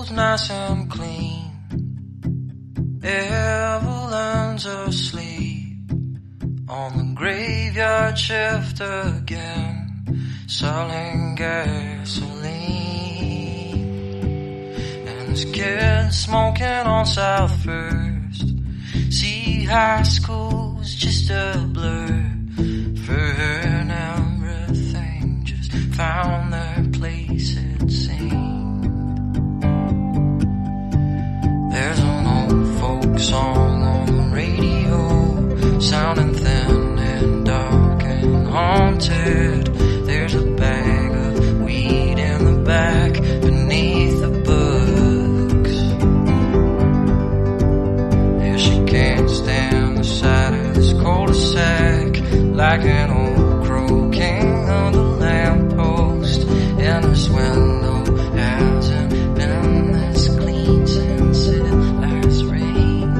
table's nice and clean. Evelyn's asleep on the graveyard shift again, selling gasoline. And this kid smoking on South First. See, high school's just a blur for her, and everything just found their place, it seemed. There's an old folk song on the radio, sounding thin and dark and haunted. There's a bag of weed in the back beneath the books. Yeah, she can't stand the sight of this cul-de-sac, like an old croaking on the lamppost. And this window hasn't been this clean since it last rained.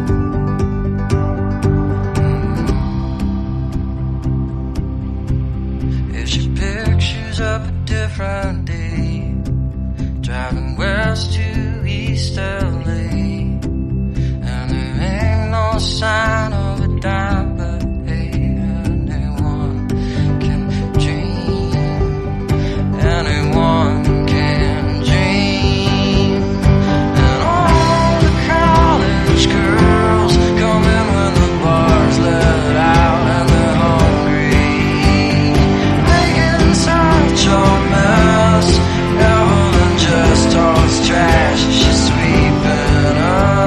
If she pictures up a different day, driving west to East LA, and there ain't no sign of a dime, but hey, anyone can dream. Anyone can dream. And all the college girls come in when the bar's let out, and they're hungry, making such a mess. Evelyn just talks trash, she's sweeping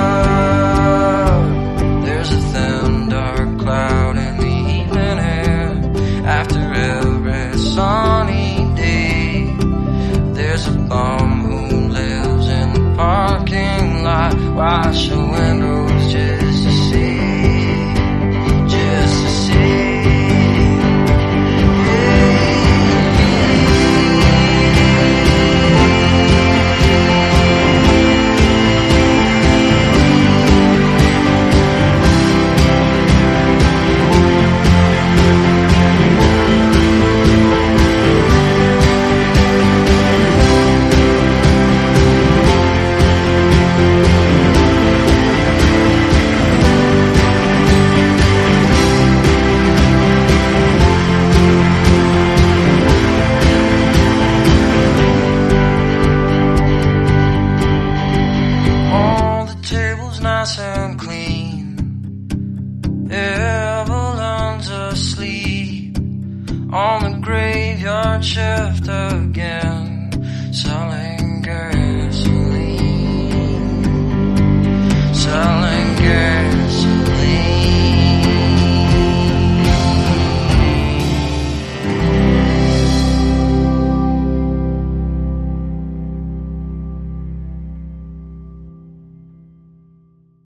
up. There's a thin dark cloud in the evening air after every sunny day. There's a bum who lives in the parking lot, wash the windows just to see, just to see. All the tables nice and clean. Evelyn's asleep on the graveyard shift again.